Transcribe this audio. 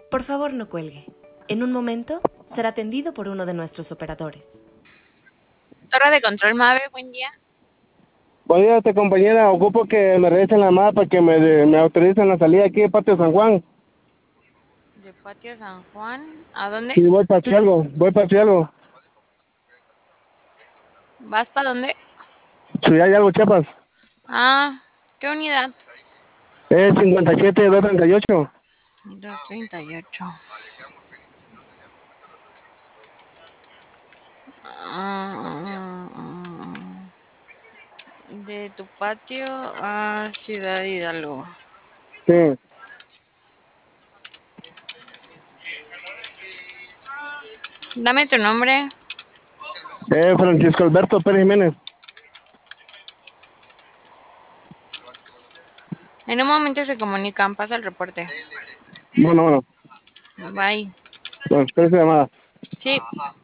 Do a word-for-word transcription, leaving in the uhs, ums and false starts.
Por favor, no cuelgue. En un momento será atendido por uno de nuestros operadores. Torre de control Mave, buen día. Buen día, este, compañera. Ocupo que me regresen la llamada para que me, me autoricen la salida aquí de Patio San Juan. De Patio San Juan, ¿a dónde? Sí, voy para Cielo, voy para Cielo. ¿Vas para dónde? Ciudad de Algo, Chiapas. Ah, ¿qué unidad? Es cincuenta y siete, doscientos treinta y ocho. doscientos treinta y ocho. Ah, de tu patio a Ciudad Hidalgo. Sí. Dame tu nombre. Eh, Francisco Alberto Pérez Jiménez. En un momento se comunican, pasa el reporte. Bueno, bueno. Bye. Bueno, espera esa llamada. Sí.